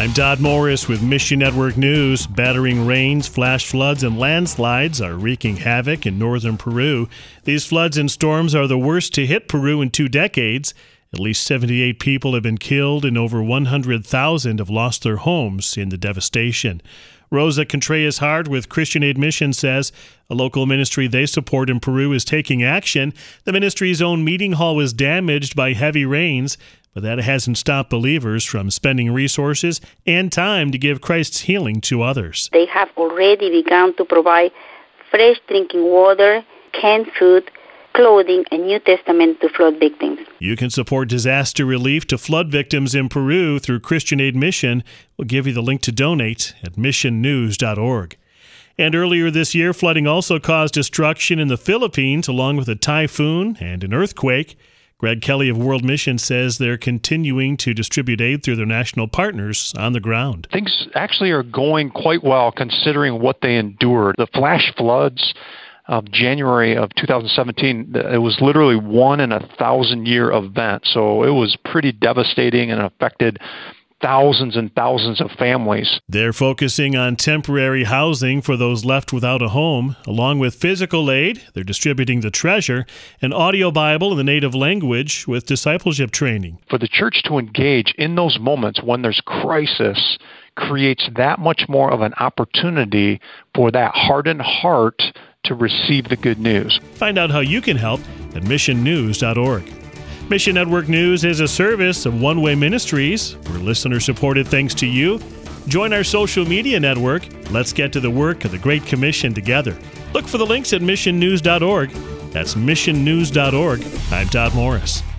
I'm Todd Morris with Mission Network News. Battering rains, flash floods, and landslides are wreaking havoc in northern Peru. These floods and storms are the worst to hit Peru in 2 decades. At least 78 people have been killed and over 100,000 have lost their homes in the devastation. Rosa Contreras-Hart with Christian Aid Mission says a local ministry they support in Peru is taking action. The ministry's own meeting hall was damaged by heavy rains, but that hasn't stopped believers from spending resources and time to give Christ's healing to others. They have already begun to provide fresh drinking water, canned food, clothing, and New Testament to flood victims. You can support disaster relief to flood victims in Peru through Christian Aid Mission. We'll give you the link to donate at missionnews.org. And earlier this year, flooding also caused destruction in the Philippines, along with a typhoon and an earthquake. Greg Kelly of World Mission says they're continuing to distribute aid through their national partners on the ground. Things actually are going quite well considering what they endured. The flash floods of January of 2017, it was literally 1 in 1,000-year event. So it was pretty devastating and affected thousands and thousands of families. They're focusing on temporary housing for those left without a home. Along with physical aid, they're distributing the treasure, an audio Bible in the native language with discipleship training. For the church to engage in those moments when there's crisis creates that much more of an opportunity for that hardened heart to receive the good news. Find out how you can help at missionnews.org. Mission Network News is a service of One Way Ministries. We're listener-supported thanks to you. Join our social media network. Let's get to the work of the Great Commission together. Look for the links at missionnews.org. That's missionnews.org. I'm Todd Morris.